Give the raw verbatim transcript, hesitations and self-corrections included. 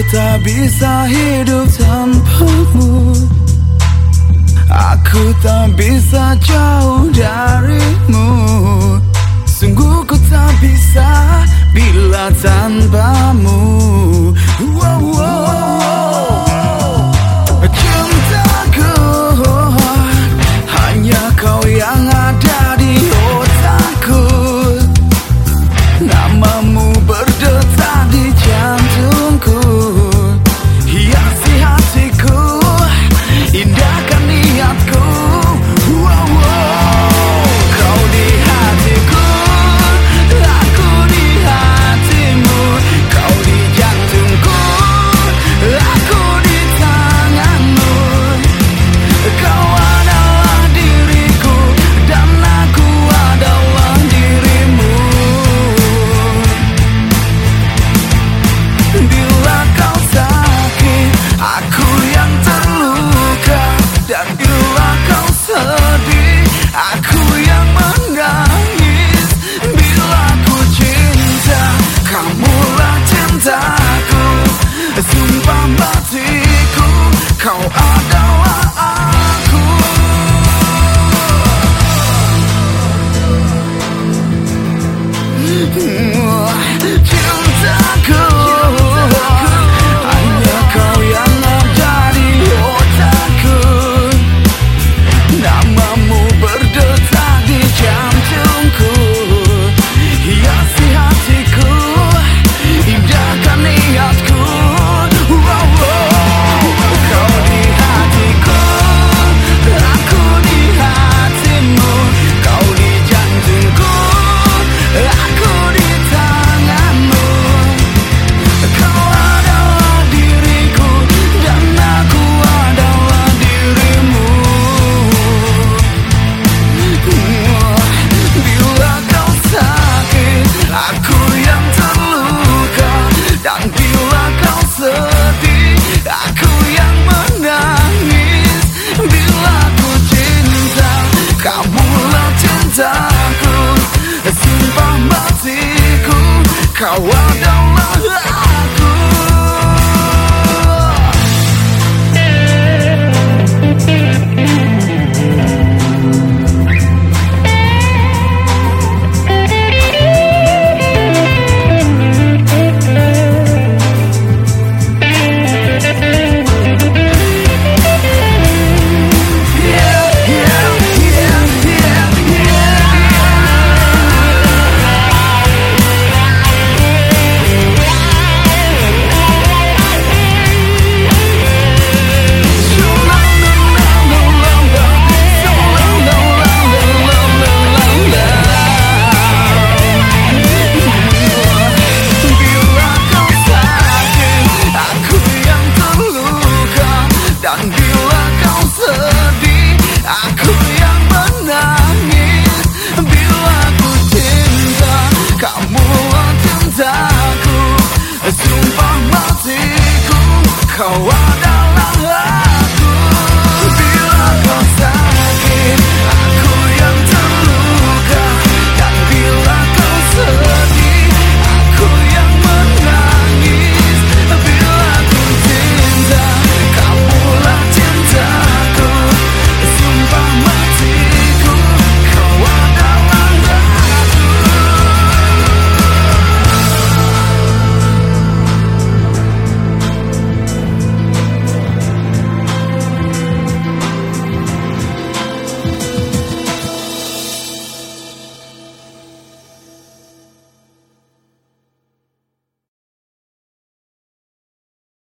tak bisa hidup tanpamu. Aku tak bisa jauh darimu. Sungguh ku tak bisa bila tanpamu. Wow, wow. Cintaku, hanya kau yang ada di otakku. Namamu berdetak di jantungku, hiasi hatiku, indahkan niatku. Wow, wow. Kau di hatiku, aku di hatimu. Kau di jantungku, aku di tanganmu. Kau adalah diriku dan aku adalah dirimu. Bila kau sakit, aku yang terluka. Dan bila kau sedih, aku yang menangis. Bila ku cinta, kamulah cintaku. Sumpah matiku, kau adalah aku. Cintaku, hanya kau yang ada di otakku. Namamu berdetak di jantungku, hiasi hatiku, indahkan niatku. Wow, wow. Kau di hatiku, aku di hatimu. Kau di jantungku, aku di tanganmu. Kau adalah diriku dan aku adalah dirimu. Bila kau sakit, aku yang terluka. Dan bila kau sedih, aku yang menangis. Bila ku cinta, kamulah cintaku. Sumpah matiku, kau adalah